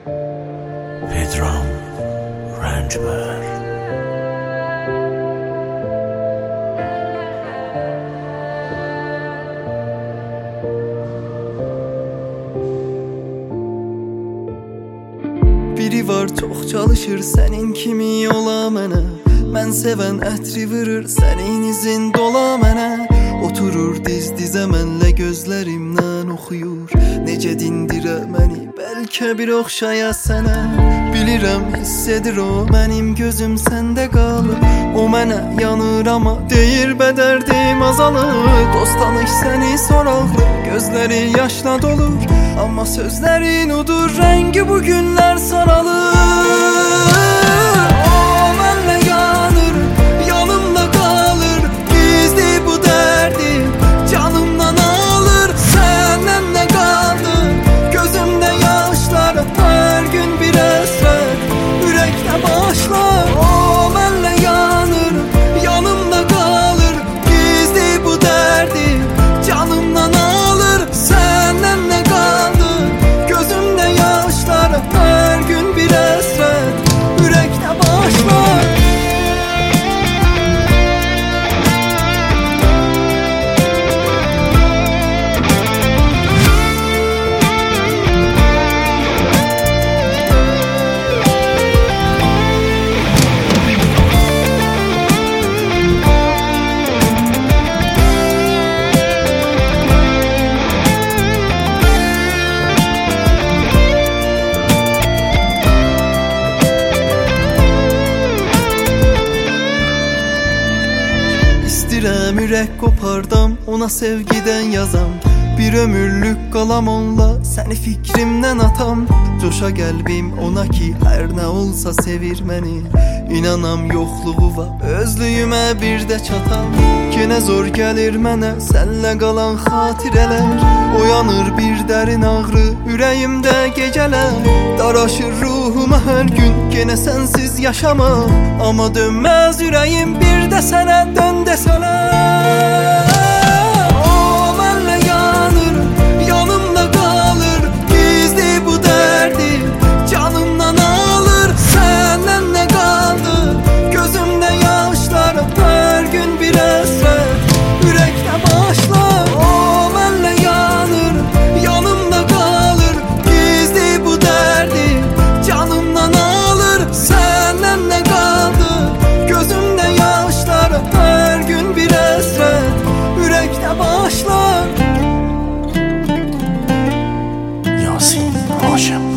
پدرام رنجبر. Biri var çox çalışır sənin kimi ola mənə. Mən sevən ətri vırır sənin izin dola mənə. Oturur diz dizə mənlə gözlərimdən oxuyur. Necə dindirə məni bəlkə bir oxşaya sənə. Bilirəm hiss edir o mənim gözüm səndə qalır. O mənə yanır amma deyir bədərdim azalır. Dost tanış səni soraqlı gözləri yaşla dolur. Amma sözlərin udur rəngi bu günlər saralır. O mənlə yanır, yanımda qalır. Gizli bu dərdi canımdan alır. Səndən nə qaldı gözümdə yaşlar. Hər gün bir əsrət ürəkdə başlar. O mənlə yanır, yanımda qalır. Gizli bu dərdi canımdan alır. Səndən nə qaldı gözümdə yaşlar. Hər gün bir əsrət ürəkdə başlar. İstirəm ürək qopardam, ona sevgidən yazam. Bir ömürlük qalam onla, səni fikrimdən atam. Coşa qəlbim ona ki, hər nə olsa sevir məni. İnanam yoxluğu var, özlüyümə bir də çatam. Yenə zor gəlir mənə, sənlə qalan xatirələr. Oyanır bir dərin ağrı, ürəyimdə gecələr. Daraşır ruhuma hər gün, yenə sənsiz yaşamaq. Amma dönməz ürəyim bir də sənə dön desələr. O mənlə yanır, yanımda qalır. Gizli bu dərdi canımdan alır. Səndən nə qaldı gözümdə yaşlar. Hər gün bir əsrət ürəkdə başlar. O mənlə yanır, yanımda qalır. Gizli bu dərdi canımdan alır. Səndən nə qaldı gözümdə yaşlar. Hər gün bir əsrət ürəkdə başlar. Yasin Haşim.